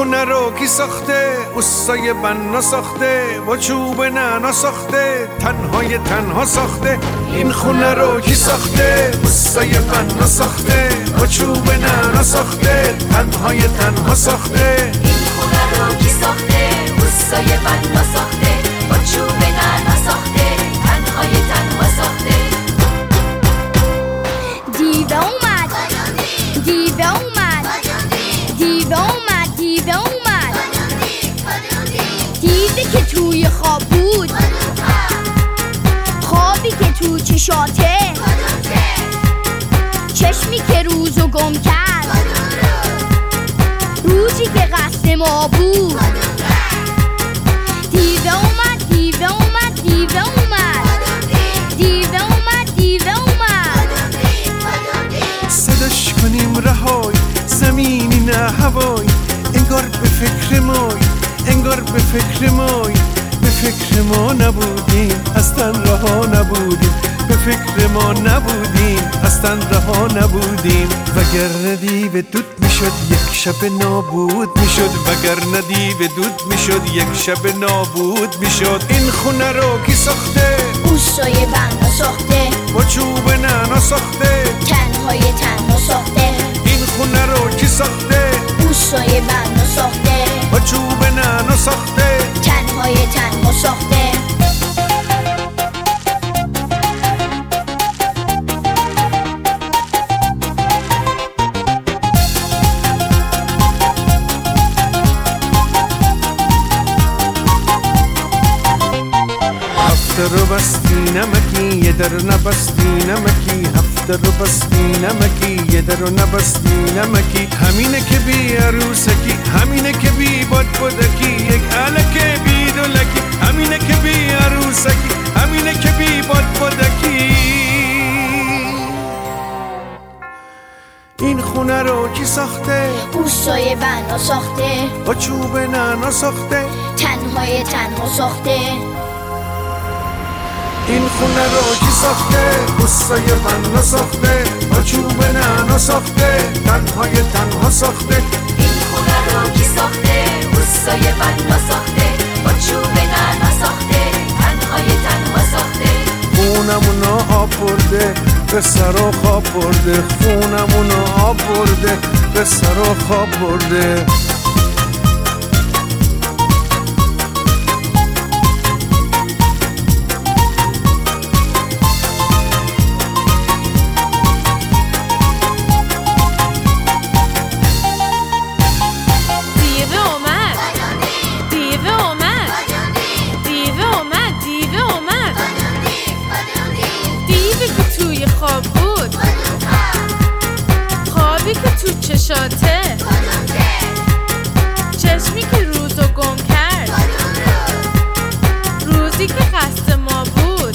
خونه رو کی ساخته؟ اوستای بنا ساخته، با چوب نعنا ساخته، تنهای تنها ساخته. این خونه رو کی ساخته؟ اوستای بنا ساخته، با چوب نعنا ساخته، تنهای تنها ساخته. این خونه رو کی ساخته؟ اوستای بنا ساخته، با چوب نعنا ساخته، تنهای تنها ساخته. دیوه اومد، دیوه اومد، دیوه اومد، دیوه اومد، دیوه که توی خواب بود، خوابی که تو چشاته، چشمی که روزو گم کرد، روزی که قصد ما بود. دیوه اومد، دیوه اومد، دیوه اومد، دیوه اومد، دیوه اومد. صداش کنیم رهای، زمینی نه هوای، انگار به فکر مای، انگار به فکر مای. به فکر ما نبودیم، اصلا رها نبودیم، به فکر ما نبودیم، اصلا رها نبودیم. وگرنه دیو دود میشد یک شب نابود میشد، وگرنه دیو دود میشد یک شب نابود میشد. این خونه رو کی ساخته؟ اوستای بنا ساخته، با چوب نعنا ساخته، تنهای تنها ساخته. این خونه رو کی ساخته؟ اوستای بنا ساخته، با چوب نعنا ساخته، تنهای تنها ساخته. هفته رو بستی نمکی یه در نبستی نمکی، هفته رو بستی نمکی یه در رو نبستی نمکی. همینه که بی عروسکی، همینه که بی بادبادکی، یک علکه بی دولکی، همینه که بی عروسکی، همینه که بی بادبادکی. این خونه رو کی ساخته؟ اوستای بنا ساخته، با چوب نعنا ساخته، تنهای تنها ساخته. این خونه رو کی ساخته؟ اوستای بنا ساخته، با چوب نعنا ساخته، تنهای تنها ساخته. این خونه رو کی ساخته؟ اوستای بنا ساخته، با چوب نعنا ساخته، تنهای تنها ساخته. خونمونو آب برده، به سر و خواب برده، خونمونو آب برده، به سر و خواب برده. خواب بود، خوابی که تو چشاته، چشمی که روزو گم کرد، روزی که قصد ما بود.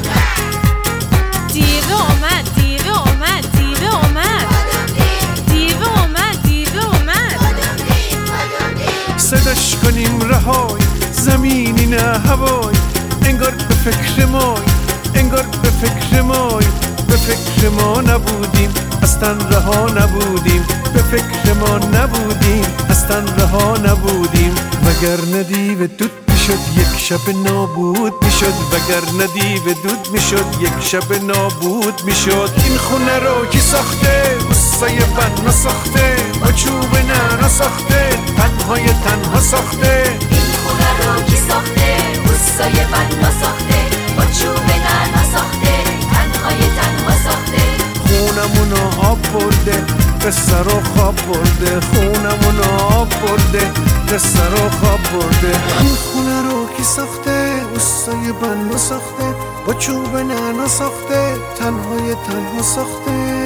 دیوه اومد، دیوه اومد، دیوه اومد، دیوه اومد، دیوه اومد. صداش کنیم رهای، زمینی نه هوای، انگار به فکر مای، انگار به فکر مای. به فکر ما نبودیم، اصلا رها نبودیم، به فکر ما نبودیم، اصلا رها نبودیم. وگرنه دیو دود میشد یک شب نابود میشد، وگرنه دیو دود میشد یک شب نابود میشد. این خونه رو کی ساخته؟ اوستای بنا ساخته، با چوب نعنا ساخته، تنهای تنها ساخته. این خونه رو کی ساخته؟ اوستای بنا ساخته، با چوب نعنا ساخته، تنهای تنها ساخته. خونمونو آب برده، به سر و خواب برده، خونمونو آب برده، به سر و خواب برده. این خونه رو کی ساخته؟ اوستای بنا ساخته، با چوب نعنا ساخته، تنهای تنها ساخته.